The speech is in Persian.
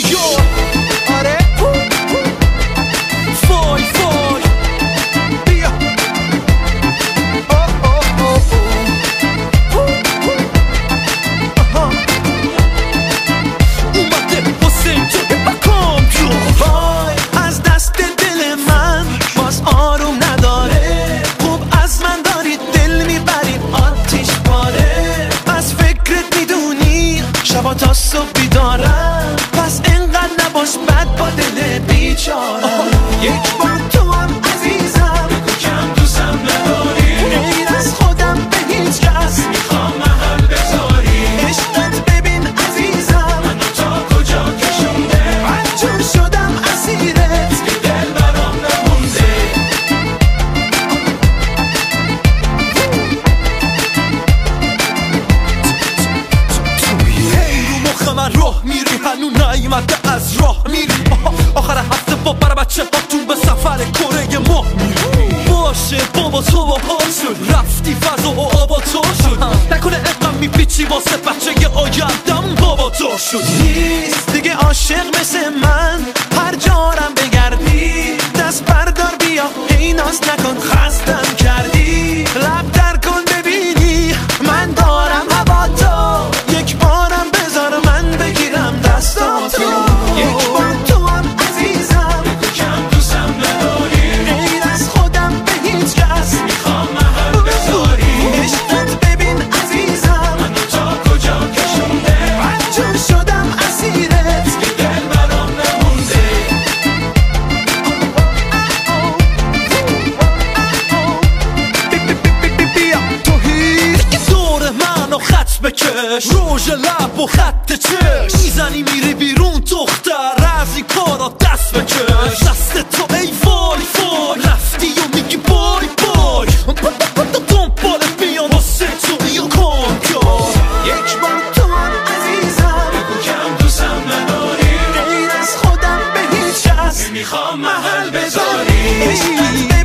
آره فای فای بیا اومده حسین تو بکام جو وای از دست دل من باز آروم نداره خوب از من داری دل میبری آتیش پاره از فکرت میدونی شبا تا صبح بیدارم پس اینقدر نباش بد با دل بیچاره یک بار تو هم عزیزم بگو کم دوستم نداری غیر از خودم به هیچ کس میخوام محل بذاری عشقت ببین عزیزم منو تا کجا کشونده مجبور شدم اسیرت که دل برام نمونده هی رو مخ من راه میری هنو نیومده از راه میری آخر هفته با بر بچه هاتون به سفر کره ماه میری باشه بابا تو با پا شد رفتی فضا و آبا تو شد نکنه اقم میپیچی واسه بچه یه آیندم بابا تو شد نیست دیگه عاشق مثل من هر جارم بگردی دست بردار بیا ای ناز نکن خستم کردی لب در کن ببینی من دارم هوا تو یک بارم بذار من بگیرم دستاتو یک بار تو هم عزیزم بگو کم دوستم نداری غیر از خودم به هیچ کس میخوام محل بذاری عشقت ببین عزیزم منو تا کجا کشونده مجبور شدم اسیرت که دل برام نمونده بیا تو هیچ دور منو خط بکش روژ لب و خط چش میزنی میری بیرون دختر از این کارا دست بکش دست تو ای وای وای رفتی و میگی بای بای دنبالت میان واسه تو بیا کام کن یک بار تو هم عزیزم بگو کم دوستم نداری غیر از خودم به هیچ کس میخوام محل بذاری